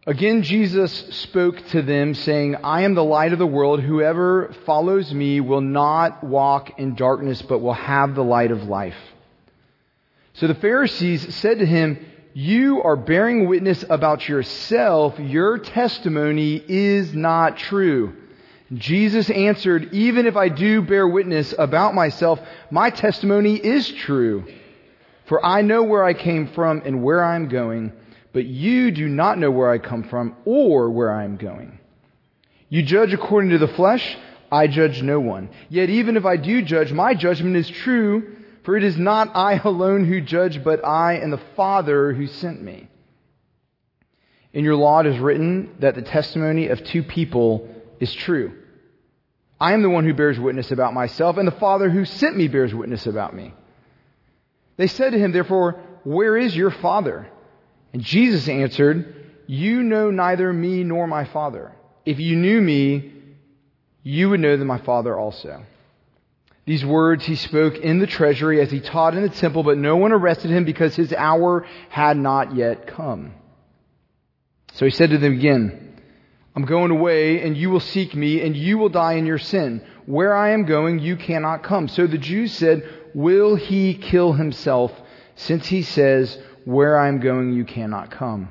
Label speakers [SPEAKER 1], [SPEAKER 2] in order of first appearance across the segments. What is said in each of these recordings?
[SPEAKER 1] Again, Jesus spoke to them, saying, I am the light of the world. Whoever follows me will not walk in darkness, but will have the light of life. So the Pharisees said to him, you are bearing witness about yourself. Your testimony is not true. Jesus answered, even if I do bear witness about myself, my testimony is true. For I know where I came from and where I am going, but you do not know where I come from or where I am going. You judge according to the flesh, I judge no one. Yet even if I do judge, my judgment is true, for it is not I alone who judge, but I and the Father who sent me. In your law it is written that the testimony of two people is true. I am the one who bears witness about myself, and the Father who sent me bears witness about me. They said to him, therefore, where is your Father? And Jesus answered, you know neither me nor my Father. If you knew me, you would know that my Father also. These words he spoke in the treasury as he taught in the temple, but no one arrested him because his hour had not yet come. So he said to them again, I'm going away, and you will seek me, and you will die in your sin. Where I am going, you cannot come. So the Jews said, will he kill himself, since he says, where I am going, you cannot come?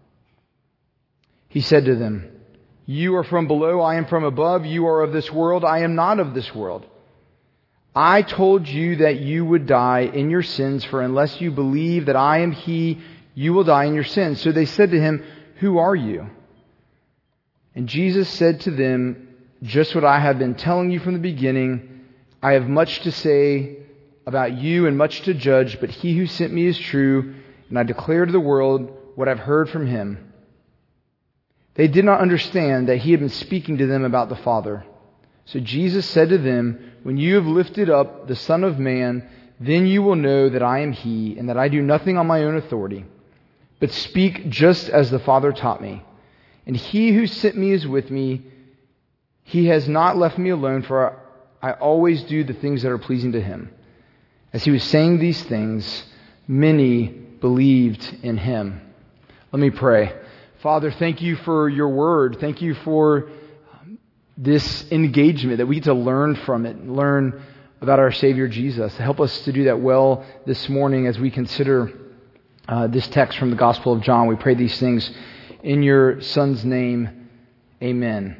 [SPEAKER 1] He said to them, you are from below, I am from above. You are of this world, I am not of this world. I told you that you would die in your sins, for unless you believe that I am He, you will die in your sins. So they said to him, who are you? And Jesus said to them, just what I have been telling you from the beginning. I have much to say about you and much to judge, but he who sent me is true, and I declare to the world what I've heard from him. They did not understand that he had been speaking to them about the Father. So Jesus said to them, when you have lifted up the Son of Man, then you will know that I am He, and that I do nothing on my own authority, but speak just as the Father taught me. And He who sent me is with me. He has not left me alone, for I always do the things that are pleasing to Him. As he was saying these things, many believed in Him. Let me pray. Father, thank you for your word. Thank you for this engagement that we get to learn from it, learn about our Savior Jesus. Help us to do that well this morning as we consider this text from the Gospel of John. We pray these things in your Son's name. Amen.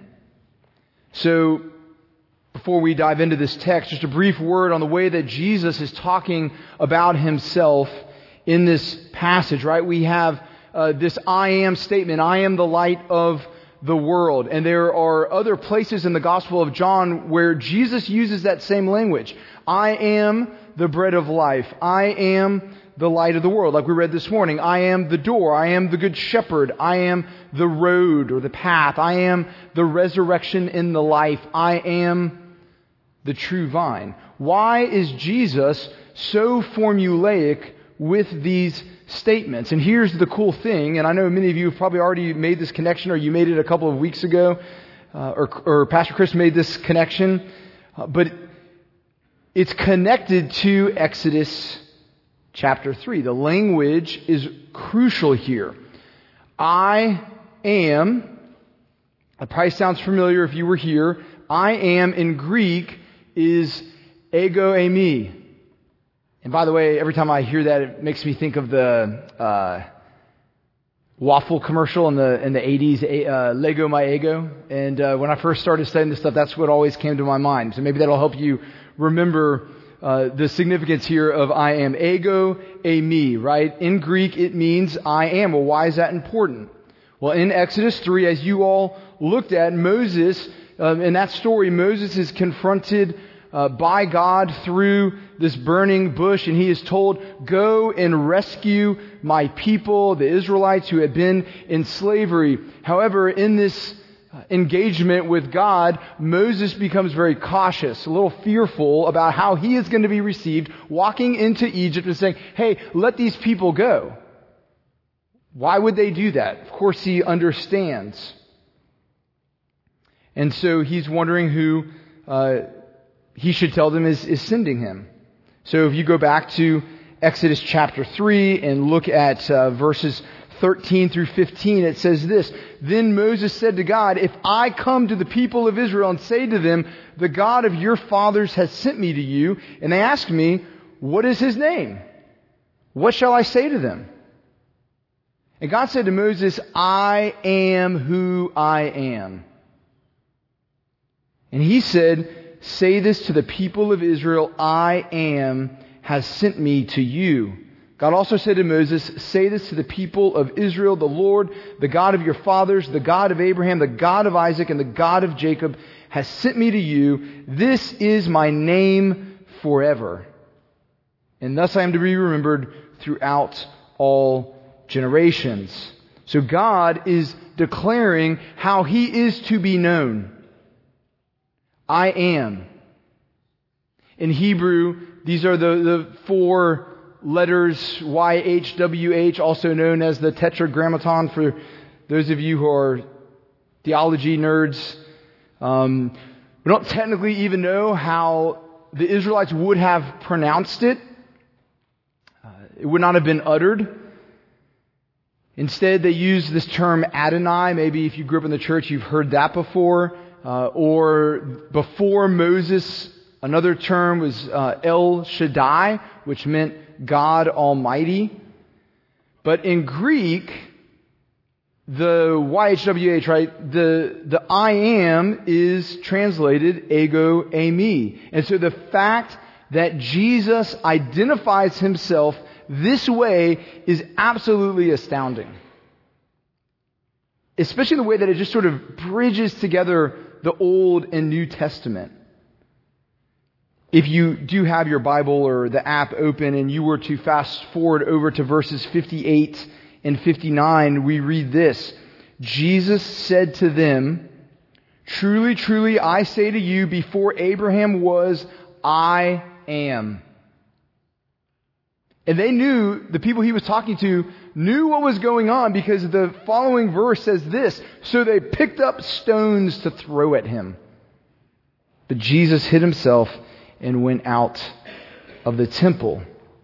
[SPEAKER 1] So, before we dive into this text, just a brief word on the way that Jesus is talking about Himself in this passage, right? We have this I am statement, I am the light of the world. And there are other places in the Gospel of John where Jesus uses that same language. I am the bread of life. I am the light of the world. Like we read this morning, I am the door. I am the good shepherd. I am the road or the path. I am the resurrection and the life. I am the true vine. Why is Jesus so formulaic with these statements? And here's the cool thing, and I know many of you have probably already made this connection, or you made it a couple of weeks ago, or Pastor Chris made this connection, but it's connected to Exodus chapter 3. The language is crucial here. I am, it probably sounds familiar if you were here, I am in Greek is ego eimi. And by the way, every time I hear that, it makes me think of the waffle commercial in the 80s, Lego My Ego. And when I first started studying this stuff, that's what always came to my mind. So maybe that'll help you remember the significance here of I am. Ego eimi, right? In Greek, it means I am. Well, why is that important? Well, in Exodus 3, as you all looked at, Moses, in that story, Moses is confronted by God through this burning bush, and he is told, go and rescue my people, the Israelites who had been in slavery. However, in this engagement with God, Moses becomes very cautious, a little fearful about how he is going to be received, walking into Egypt and saying, hey, let these people go. Why would they do that? Of course, he understands. And so he's wondering who he should tell them is sending him. So if you go back to Exodus chapter 3 and look at verses 13 through 15, it says this: Then Moses said to God, if I come to the people of Israel and say to them, the God of your fathers has sent me to you, and they ask me, what is his name? What shall I say to them? And God said to Moses, I am who I am. And he said, say this to the people of Israel, I am has sent me to you. God also said to Moses, say this to the people of Israel, the Lord, the God of your fathers, the God of Abraham, the God of Isaac, and the God of Jacob has sent me to you. This is my name forever. And thus I am to be remembered throughout all generations. So God is declaring how he is to be known. I am. In Hebrew, these are the four letters YHWH, also known as the Tetragrammaton for those of you who are theology nerds. We don't technically even know how the Israelites would have pronounced it. It would not have been uttered. Instead, they use this term Adonai. Maybe if you grew up in the church, you've heard that before. Or before Moses, another term was El Shaddai, which meant God Almighty. But in Greek, the YHWH, right, the I am is translated ego eimi. And so the fact that Jesus identifies himself this way is absolutely astounding. Especially the way that it just sort of bridges together the Old and New Testament. If you do have your Bible or the app open and you were to fast forward over to verses 58 and 59, we read this. Jesus said to them, truly, truly, I say to you, before Abraham was, I am. And they knew, the people he was talking to knew what was going on because the following verse says this. So they picked up stones to throw at him. But Jesus hid himself and went out of the temple.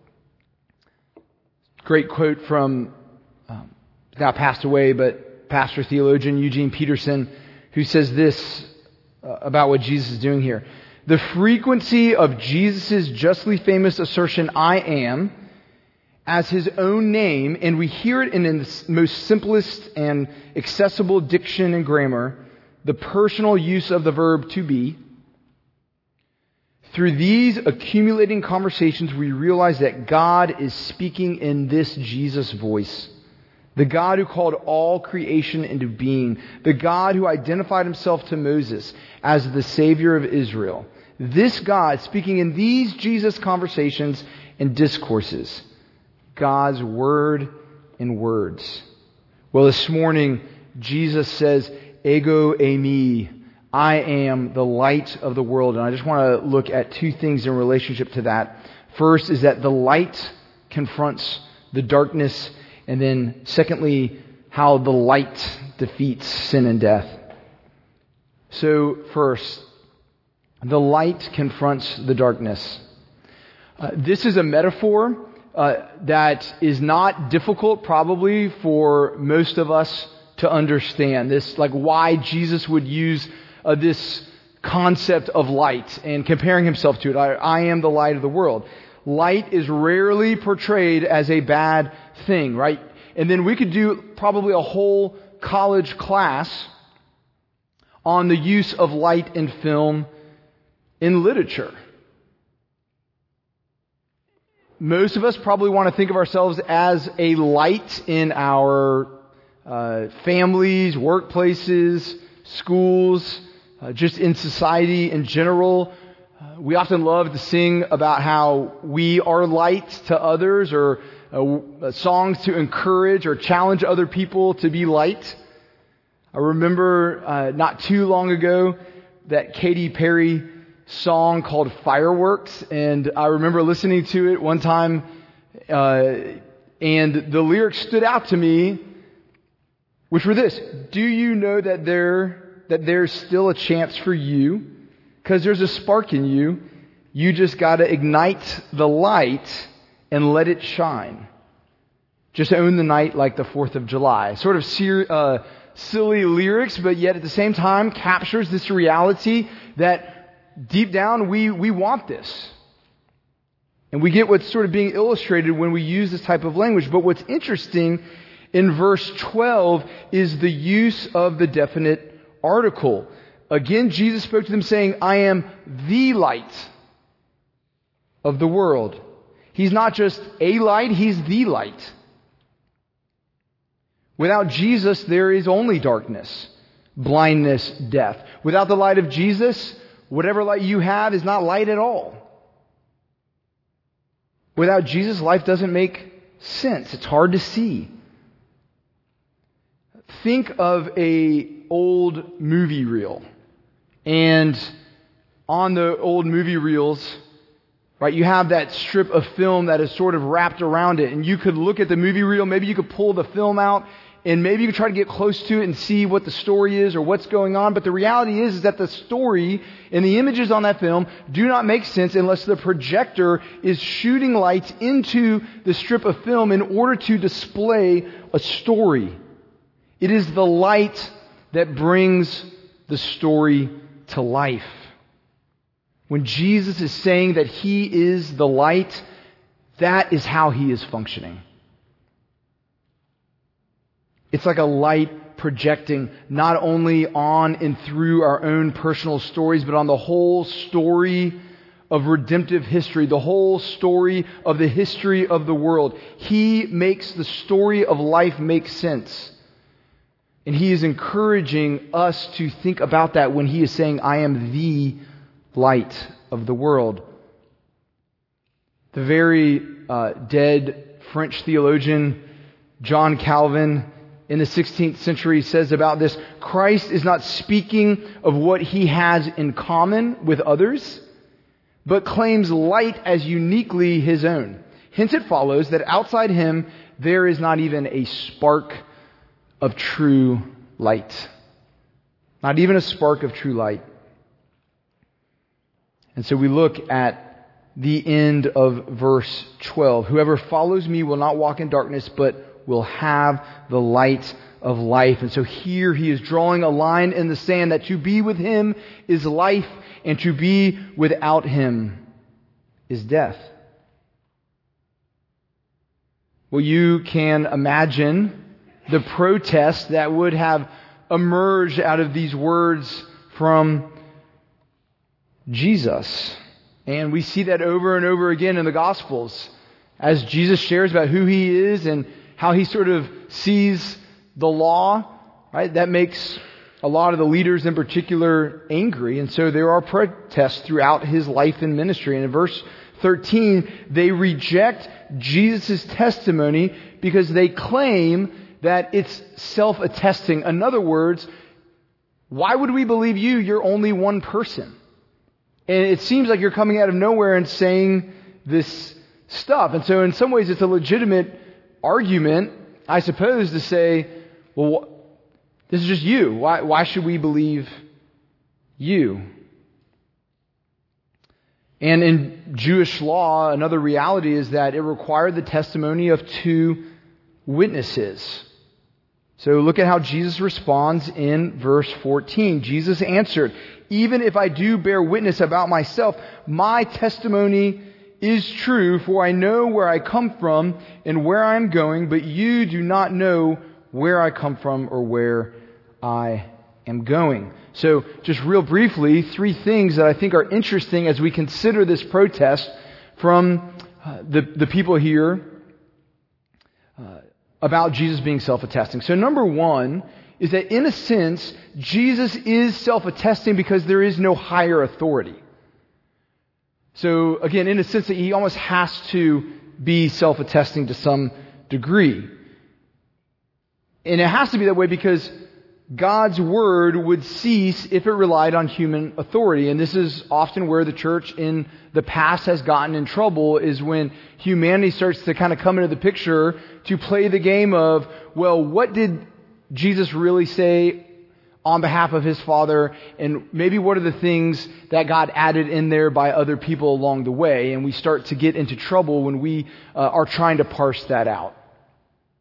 [SPEAKER 1] Great quote from, now passed away, but pastor theologian Eugene Peterson, who says this about what Jesus is doing here. The frequency of Jesus' justly famous assertion, I am, as his own name, and we hear it in the most simplest and accessible diction and grammar, the personal use of the verb to be. Through these accumulating conversations, we realize that God is speaking in this Jesus voice. The God who called all creation into being. The God who identified himself to Moses as the Savior of Israel. This God speaking in these Jesus conversations and discourses. God's word and words. Well, this morning, Jesus says, ego eimi, I am the light of the world. And I just want to look at two things in relationship to that. First is that the light confronts the darkness. And then secondly, how the light defeats sin and death. So first, the light confronts the darkness. This is a metaphor that is not difficult probably for most of us to understand. This, like why Jesus would use this concept of light and comparing himself to it. I am the light of the world. Light is rarely portrayed as a bad thing, right? And then we could do probably a whole college class on the use of light in film in literature. Most of us probably want to think of ourselves as a light in our families, workplaces, schools, just in society in general. We often love to sing about how we are light to others, or songs to encourage or challenge other people to be light. I remember not too long ago that Katy Perry song called Fireworks, and I remember listening to it one time, and the lyrics stood out to me, which were this: do you know that there's still a chance for you? Because there's a spark in you. You just got to ignite the light and let it shine. Just own the night like the 4th of July. Sort of silly lyrics, but yet at the same time captures this reality that deep down we want this. And we get what's sort of being illustrated when we use this type of language. But what's interesting in verse 12 is the use of the definite article. Again, Jesus spoke to them saying, I am the light of the world. He's not just a light, He's the light. Without Jesus, there is only darkness, blindness, death. Without the light of Jesus, whatever light you have is not light at all. Without Jesus, life doesn't make sense. It's hard to see. Think of an old movie reel. And on the old movie reels, right, you have that strip of film that is sort of wrapped around it. And you could look at the movie reel, maybe you could pull the film out, and maybe you could try to get close to it and see what the story is or what's going on. But the reality is that the story and the images on that film do not make sense unless the projector is shooting lights into the strip of film in order to display a story. It is the light that brings the story to life. When Jesus is saying that He is the light, that is how He is functioning. It's like a light projecting not only on and through our own personal stories, but on the whole story of redemptive history, the whole story of the history of the world. He makes the story of life make sense. And He is encouraging us to think about that when He is saying, I am the light of the world. The very dead French theologian John Calvin in the 16th century says about this, Christ is not speaking of what He has in common with others, but claims light as uniquely His own. Hence it follows that outside Him there is not even a spark of true light. Not even a spark of true light. And so we look at the end of verse 12. Whoever follows me will not walk in darkness, but will have the light of life. And so here he is drawing a line in the sand that to be with Him is life, and to be without Him is death. Well, you can imagine the protest that would have emerged out of these words from Jesus. And we see that over and over again in the Gospels as Jesus shares about who He is and how He sort of sees the law, right? That makes a lot of the leaders in particular angry. And so there are protests throughout His life and ministry. And in verse 13, they reject Jesus' testimony because they claim that it's self-attesting. In other words, why would we believe you? You're only one person. And it seems like you're coming out of nowhere and saying this stuff. And so in some ways it's a legitimate argument, I suppose, to say, well, this is just you. Why should we believe you? And in Jewish law, another reality is that it required the testimony of 2 witnesses. So look at how Jesus responds in verse 14. Jesus answered, even if I do bear witness about myself, my testimony is true, for I know where I come from and where I am going, but you do not know where I come from or where I am going. So just real briefly, 3 things that I think are interesting as we consider this protest from the people here about Jesus being self-attesting. So number 1 is that in a sense, Jesus is self-attesting because there is no higher authority. So again, in a sense that He almost has to be self-attesting to some degree. And it has to be that way because God's word would cease if it relied on human authority. And this is often where the church in the past has gotten in trouble, is when humanity starts to kind of come into the picture to play the game of, well, what did Jesus really say on behalf of His Father, and maybe what are the things that God added in there by other people along the way? And we start to get into trouble when we are trying to parse that out.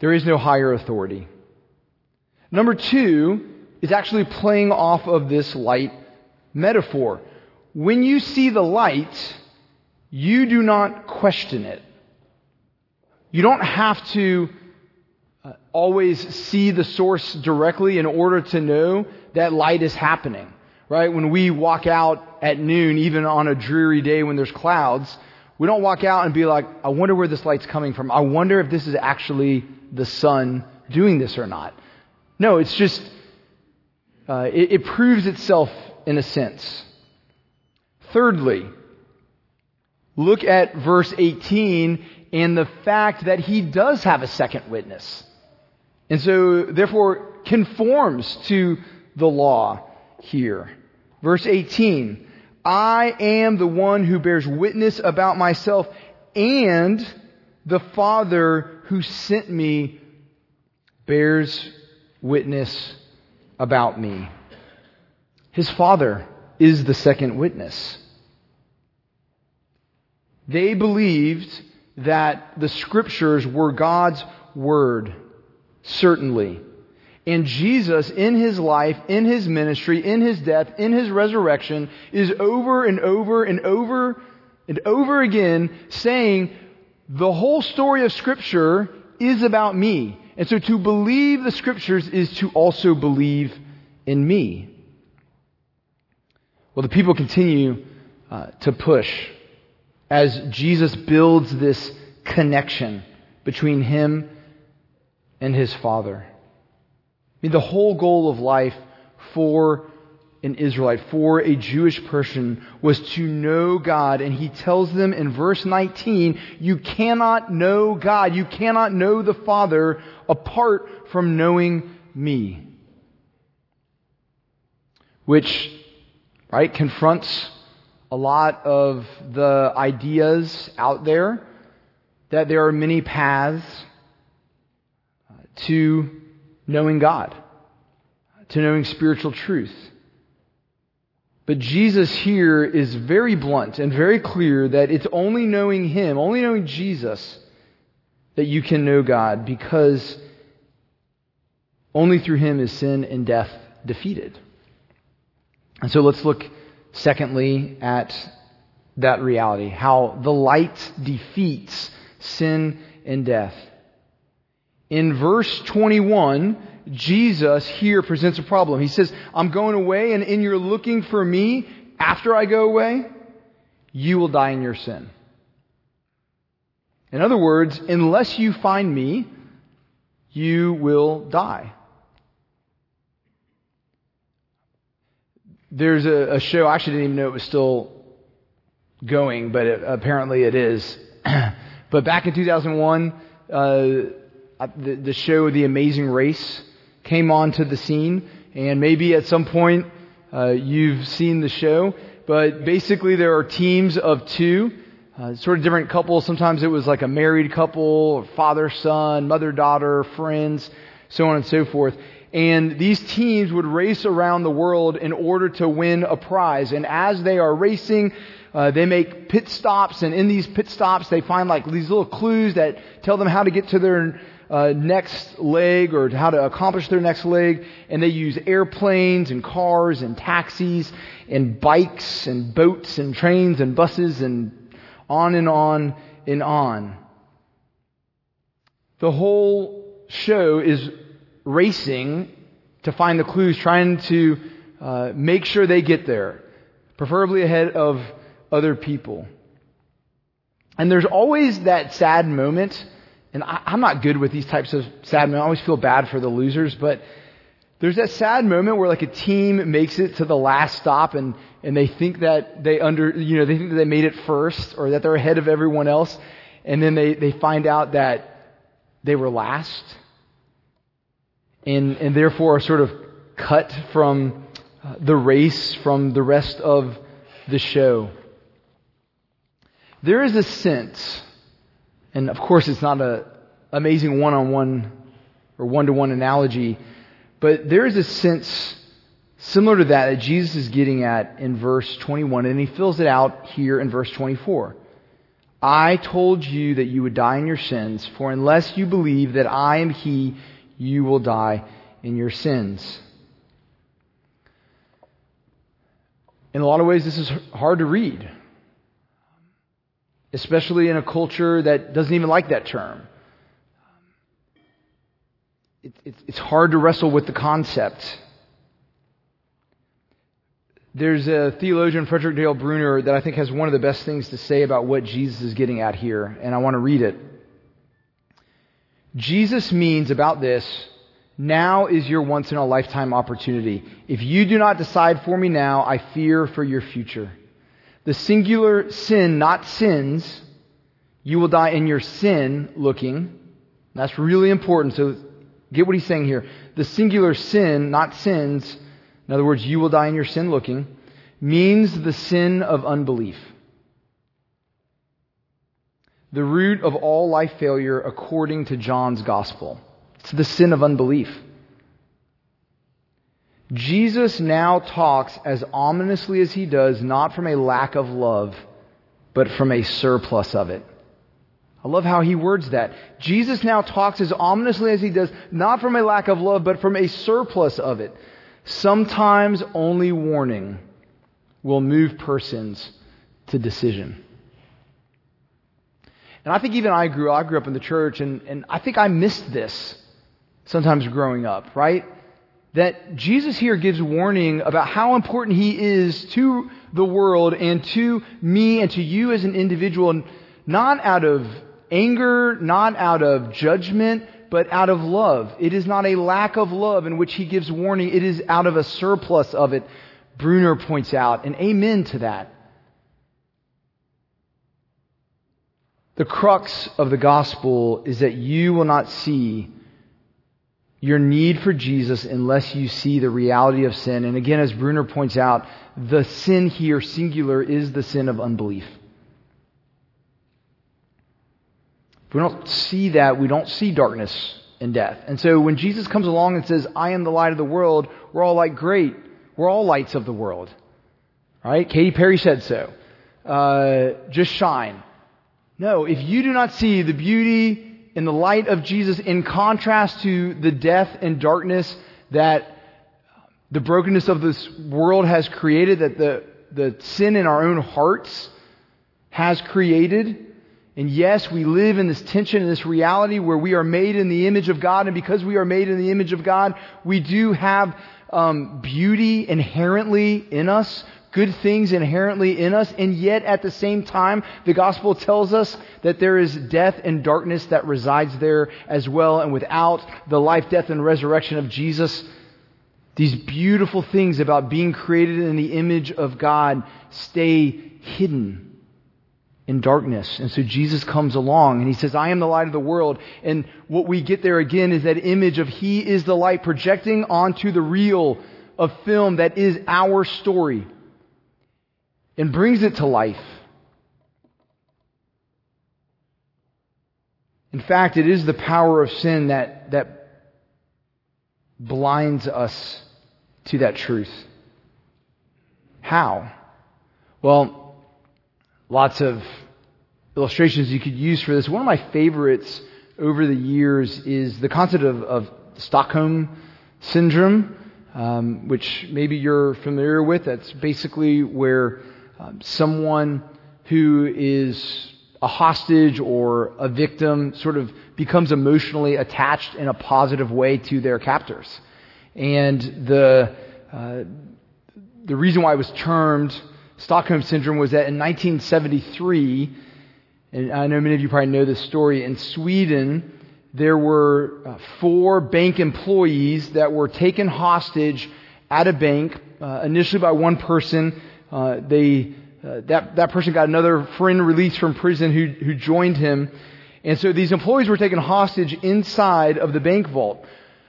[SPEAKER 1] There is no higher authority. Number two is actually playing off of this light metaphor. When you see the light, you do not question it. You don't have to always see the source directly in order to know that light is happening, right? When we walk out at noon, even on a dreary day when there's clouds, we don't walk out and be like, I wonder where this light's coming from. I wonder if this is actually the sun doing this or not. No, it's just, it proves itself in a sense. Thirdly, look at verse 18 and the fact that he does have a second witness. And so, therefore, conforms to the law here. Verse 18, I am the one who bears witness about myself, and the Father who sent me bears witness about me. His Father is the second witness. They believed that the Scriptures were God's Word, certainly. And Jesus, in His life, in His ministry, in His death, in His resurrection, is over and over and over and over again saying, the whole story of Scripture is about me. And so to believe the Scriptures is to also believe in me. Well, the people continue to push as Jesus builds this connection between Him and His Father. I mean, the whole goal of life for an Israelite, for a Jewish person, was to know God. And He tells them in verse 19, you cannot know God, you cannot know the Father apart from knowing me. Which, right, confronts a lot of the ideas out there that there are many paths to knowing God, to knowing spiritual truth. But Jesus here is very blunt and very clear that it's only knowing Him, only knowing Jesus, that you can know God, because only through Him is sin and death defeated. And so let's look secondly at that reality, how the light defeats sin and death. In verse 21, Jesus here presents a problem. He says, I'm going away, and in your looking for me after I go away, you will die in your sin. In other words, unless you find me, you will die. There's a show, I actually didn't even know it was still going, but apparently it is. But back in 2001, the show The Amazing Race came onto the scene, and maybe at some point you've seen the show, but basically there are teams of two, sort of different couples. Sometimes it was like a married couple, father, son, mother, daughter, friends, so on and so forth. And these teams would race around the world in order to win a prize. And as they are racing, they make pit stops. And in these pit stops, they find like these little clues that tell them how to get to their next leg or how to accomplish their next leg. And they use airplanes and cars and taxis and bikes and boats and trains and buses and on and on and on. The whole show is racing to find the clues, trying to make sure they get there, preferably ahead of other people. And there's always that sad moment, and I'm not good with these types of sad moments. I always feel bad for the losers, but there's that sad moment where like a team makes it to the last stop and they think that they think that they made it first or that they're ahead of everyone else, and then they find out that they were last. And therefore are sort of cut from the race, from the rest of the show. There is a sense, and of course it's not an amazing one-on-one or one-to-one analogy, but there is a sense similar to that Jesus is getting at in verse 21, and He fills it out here in verse 24. I told you that you would die in your sins, for unless you believe that I am He, you will die in your sins. In a lot of ways, this is hard to read, especially in a culture that doesn't even like that term. It's hard to wrestle with the concept. There's a theologian, Frederick Dale Bruner, that I think has one of the best things to say about what Jesus is getting at here, and I want to read it. Jesus means about this, now is your once-in-a-lifetime opportunity. If you do not decide for me now, I fear for your future. The singular sin, not sins, you will die in your sin looking. That's really important, so get what he's saying here. The singular sin, not sins, in other words, you will die in your sin looking, means the sin of unbelief. The root of all life failure according to John's gospel. It's the sin of unbelief. Jesus now talks as ominously as he does, not from a lack of love, but from a surplus of it. I love how he words that. Jesus now talks as ominously as he does, not from a lack of love, but from a surplus of it. Sometimes only warning will move persons to decision. And I think even I grew up in the church, and I think I missed this sometimes growing up, right? That Jesus here gives warning about how important He is to the world and to me and to you as an individual, not out of anger, not out of judgment, but out of love. It is not a lack of love in which He gives warning. It is out of a surplus of it, Bruner points out, and amen to that. The crux of the gospel is that you will not see your need for Jesus unless you see the reality of sin. And again, as Bruner points out, the sin here, singular, is the sin of unbelief. If we don't see that, we don't see darkness and death. And so when Jesus comes along and says, I am the light of the world, we're all like, great. We're all lights of the world. Right? Katy Perry said so. Just shine. No, if you do not see the beauty in the light of Jesus in contrast to the death and darkness that the brokenness of this world has created, that the sin in our own hearts has created. And yes, we live in this tension, in this reality where we are made in the image of God. And because we are made in the image of God, we do have beauty inherently in us, good things inherently in us. And yet at the same time, the gospel tells us that there is death and darkness that resides there as well. And without the life, death, and resurrection of Jesus, these beautiful things about being created in the image of God stay hidden in darkness. And so Jesus comes along and He says, I am the light of the world. And what we get there again is that image of He is the light projecting onto the reel of film that is our story and brings it to life. In fact, it is the power of sin that blinds us to that truth. How? Well, lots of illustrations you could use for this. One of my favorites over the years is the concept of Stockholm Syndrome, which maybe you're familiar with. That's basically where someone who is a hostage or a victim sort of becomes emotionally attached in a positive way to their captors. And the reason why it was termed Stockholm Syndrome was that in 1973, and I know many of you probably know this story, in Sweden, there were 4 bank employees that were taken hostage at a bank, initially by one person. That person got another friend released from prison who joined him. And so these employees were taken hostage inside of the bank vault.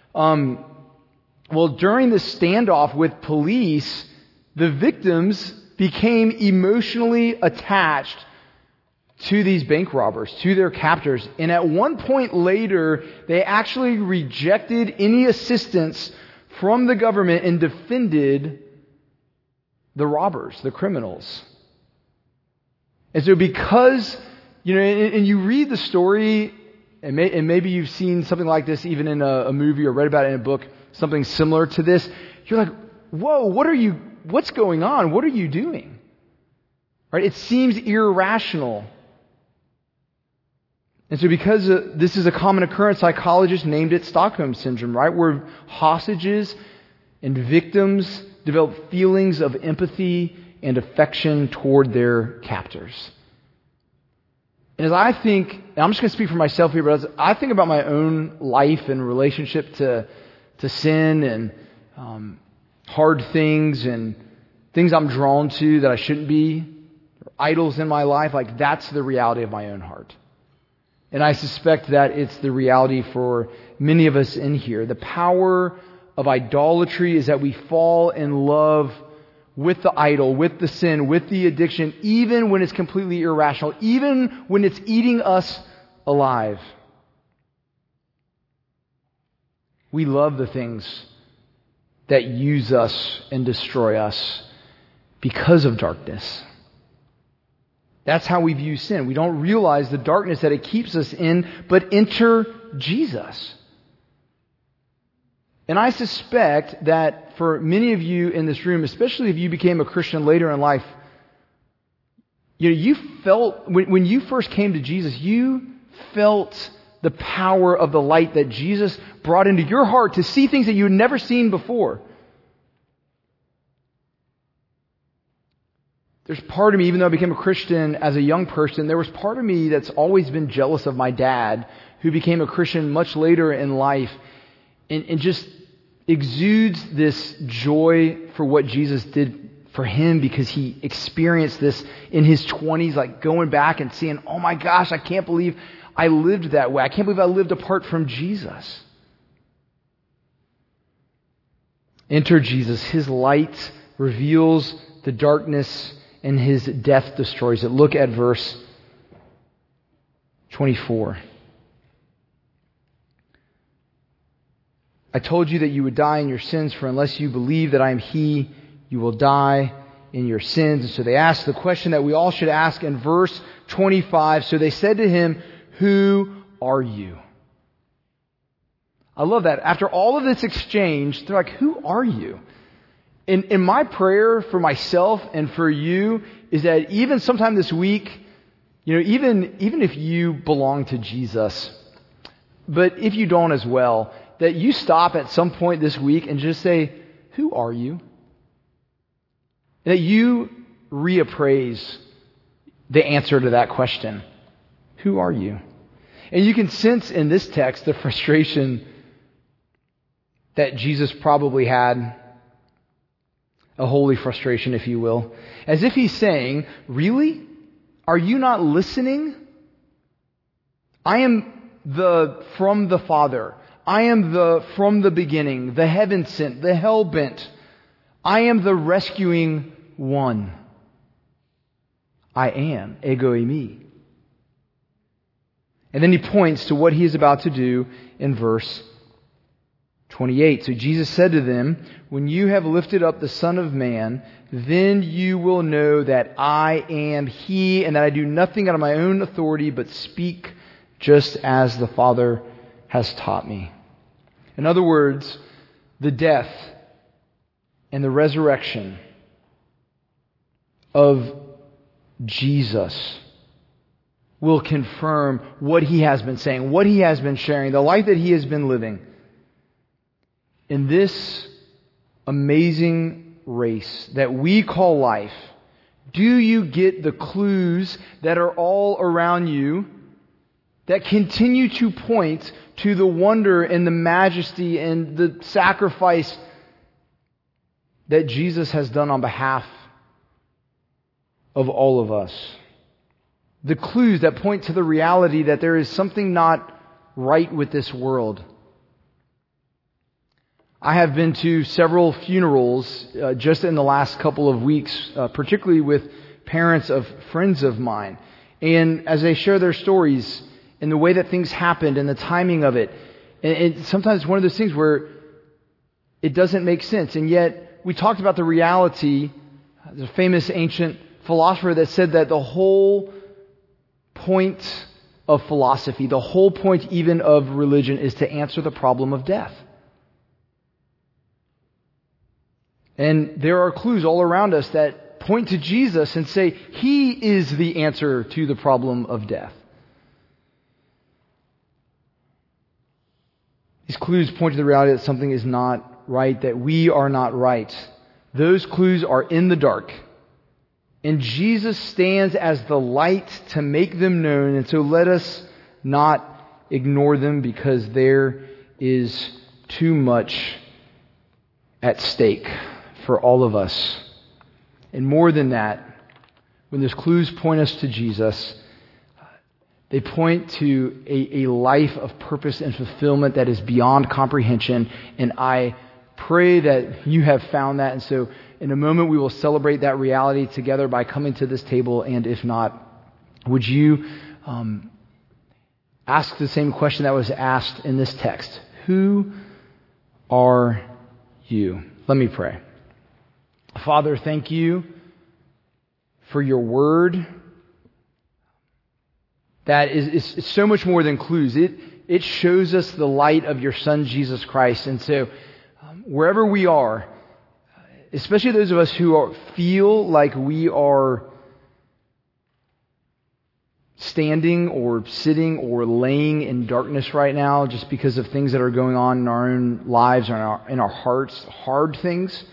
[SPEAKER 1] Well, during this standoff with police, the victims became emotionally attached to these bank robbers, to their captors. And at one point later, they actually rejected any assistance from the government and defended the robbers, the criminals. And so because And you read the story, and maybe you've seen something like this even in a movie or read about it in a book, something similar to this. You're like, whoa, what's going on? What are you doing? Right? It seems irrational. And so because this is a common occurrence, psychologists named it Stockholm Syndrome, right? Where hostages and victims develop feelings of empathy and affection toward their captors. And as I think, and I'm just going to speak for myself here, but as I think about my own life and relationship to sin and hard things and things I'm drawn to that I shouldn't be, idols in my life, like that's the reality of my own heart. And I suspect that it's the reality for many of us in here. The power of idolatry is that we fall in love with the idol, with the sin, with the addiction, even when it's completely irrational, even when it's eating us alive. We love the things that use us and destroy us because of darkness. That's how we view sin. We don't realize the darkness that it keeps us in, but enter Jesus. And I suspect that for many of you in this room, especially if you became a Christian later in life, you felt, when you first came to Jesus, you felt the power of the light that Jesus brought into your heart to see things that you had never seen before. There's part of me, even though I became a Christian as a young person, there was part of me that's always been jealous of my dad, who became a Christian much later in life, and just exudes this joy for what Jesus did for him because he experienced this in his 20s, like going back and seeing, oh my gosh, I can't believe I lived that way. I can't believe I lived apart from Jesus. Enter Jesus. His light reveals the darkness and his death destroys it. Look at verse 24. I told you that you would die in your sins, for unless you believe that I am He, you will die in your sins. And so they asked the question that we all should ask in verse 25. So they said to him, who are you? I love that. After all of this exchange, they're like, who are you? In my prayer for myself and for you is that even sometime this week, even if you belong to Jesus, but if you don't as well, that you stop at some point this week and just say, who are you? That you reappraise the answer to that question. Who are you? And you can sense in this text the frustration that Jesus probably had. A holy frustration, if you will. As if he's saying, really? Are you not listening? I am from the Father. I am from the beginning, the heaven sent, the hell bent. I am the rescuing one. I am, ego eimi. And then he points to what he is about to do in verse 28. So Jesus said to them, when you have lifted up the Son of Man, then you will know that I am He, and that I do nothing out of my own authority, but speak just as the Father has taught me. In other words, the death and the resurrection of Jesus will confirm what He has been saying, what He has been sharing, the life that He has been living. In this amazing race that we call life, do you get the clues that are all around you that continue to point to the wonder and the majesty and the sacrifice that Jesus has done on behalf of all of us? The clues that point to the reality that there is something not right with this world. I have been to several funerals just in the last couple of weeks, particularly with parents of friends of mine. And as they share their stories and the way that things happened and the timing of it, and sometimes it's one of those things where it doesn't make sense. And yet we talked about the reality, the famous ancient philosopher that said that the whole point of philosophy, the whole point even of religion, is to answer the problem of death. And there are clues all around us that point to Jesus and say, He is the answer to the problem of death. These clues point to the reality that something is not right, that we are not right. Those clues are in the dark. And Jesus stands as the light to make them known. And so let us not ignore them, because there is too much at stake for all of us. And more than that, when those clues point us to Jesus, they point to a life of purpose and fulfillment that is beyond comprehension. And I pray that you have found that. And so in a moment we will celebrate that reality together by coming to this table. And if not, would you ask the same question that was asked in this text? Who are you? Let me pray. Father, thank you for your word that is so much more than clues. It shows us the light of your Son, Jesus Christ. And so wherever we are, especially those of us who feel like we are standing or sitting or laying in darkness right now just because of things that are going on in our own lives or in our hearts, hard things,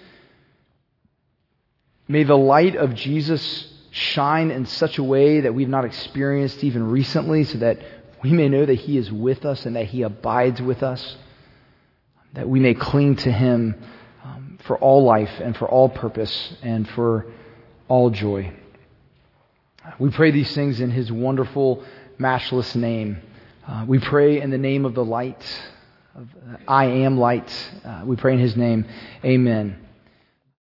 [SPEAKER 1] may the light of Jesus shine in such a way that we've not experienced even recently, so that we may know that He is with us and that He abides with us, that we may cling to Him for all life and for all purpose and for all joy. We pray these things in His wonderful, matchless name. We pray in the name of the light, of I am light. We pray in His name. Amen.